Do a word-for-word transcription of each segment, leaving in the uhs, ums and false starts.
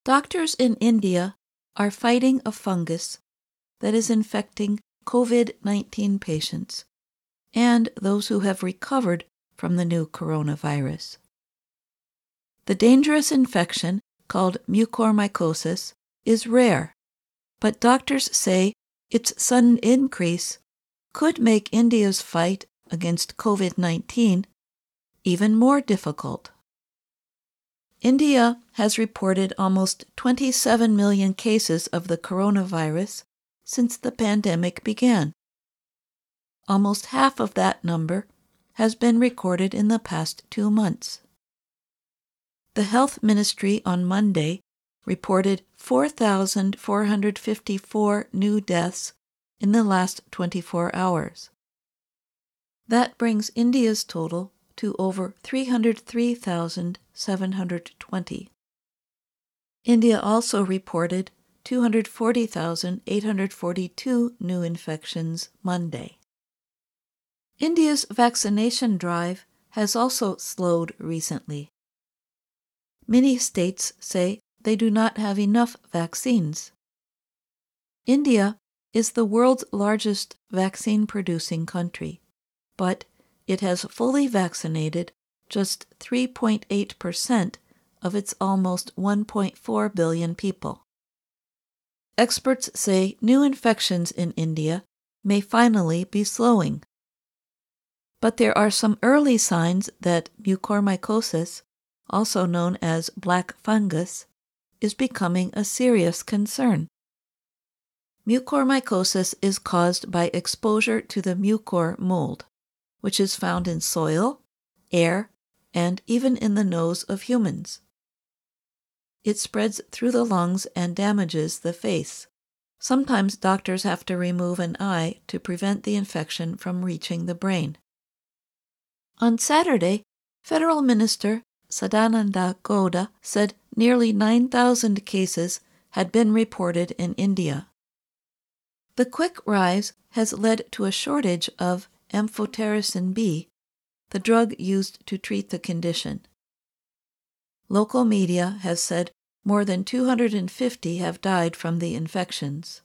Doctors in India are fighting a fungus that is infecting COVID nineteen patients and those who have recovered from the new coronavirus. The dangerous infection, called mucormycosis, is rare, but doctors say its sudden increase could make India's fight against COVID nineteen even more difficult. India has reported almost twenty-seven million cases of the coronavirus since the pandemic began. Almost half of that number has been recorded in the past two months. The Health Ministry on Monday reported four thousand four hundred fifty-four new deaths in the last twenty-four hours. That brings India's total to over three hundred three thousand seven hundred twenty. India also reported two hundred forty thousand eight hundred forty-two new infections Monday. India's vaccination drive has also slowed recently. Many states say they do not have enough vaccines. India is the world's largest vaccine-producing country, but it has fully vaccinated just three point eight percent of its almost one point four billion people. Experts say new infections in India may finally be slowing. But there are some early signs that mucormycosis, also known as black fungus, is becoming a serious concern. Mucormycosis is caused by exposure to the mucor mold, which is found in soil, air, and even in the nose of humans. It spreads through the lungs and damages the face. Sometimes doctors have to remove an eye to prevent the infection from reaching the brain. On Saturday, Federal Minister Sadananda Gowda said nearly nine thousand cases had been reported in India. The quick rise has led to a shortage of amphotericin B, the drug used to treat the condition. Local media has said more than two hundred fifty have died from the infections.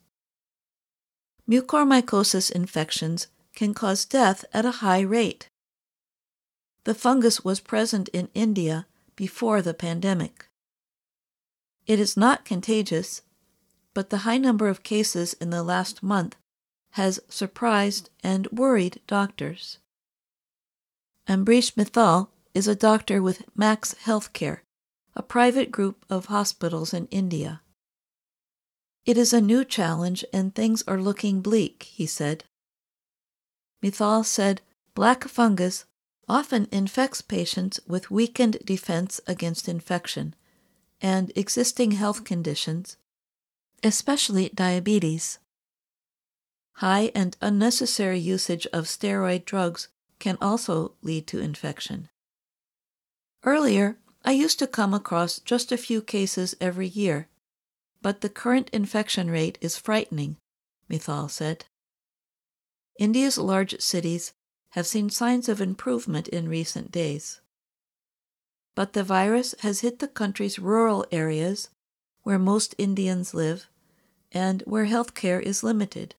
Mucormycosis infections can cause death at a high rate. The fungus was present in India before the pandemic. It is not contagious, but the high number of cases in the last month has surprised and worried doctors. Ambrish Mithal is a doctor with Max Healthcare, a private group of hospitals in India. It is a new challenge and things are looking bleak, he said. Mithal said black fungus often infects patients with weakened defense against infection and existing health conditions, especially diabetes. High and unnecessary usage of steroid drugs can also lead to infection. Earlier, I used to come across just a few cases every year, but the current infection rate is frightening, Mithal said. India's large cities have seen signs of improvement in recent days. But the virus has hit the country's rural areas, where most Indians live, and where health care is limited.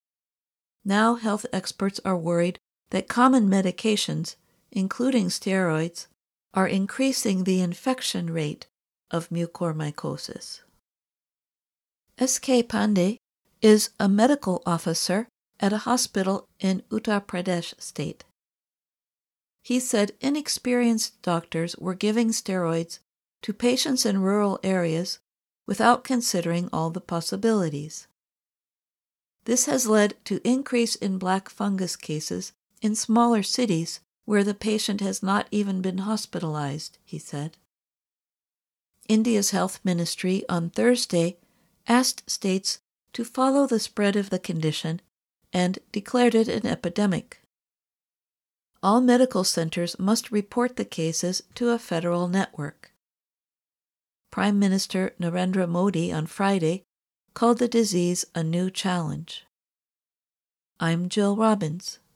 Now health experts are worried that common medications, including steroids, are increasing the infection rate of mucormycosis. S K Pandey is a medical officer at a hospital in Uttar Pradesh state. He said inexperienced doctors were giving steroids to patients in rural areas without considering all the possibilities. This has led to increase in black fungus cases in smaller cities where the patient has not even been hospitalized, he said. India's health ministry on Thursday asked states to follow the spread of the condition and declared it an epidemic. All medical centers must report the cases to a federal network. Prime Minister Narendra Modi on Friday called the disease a new challenge. I'm Jill Robbins.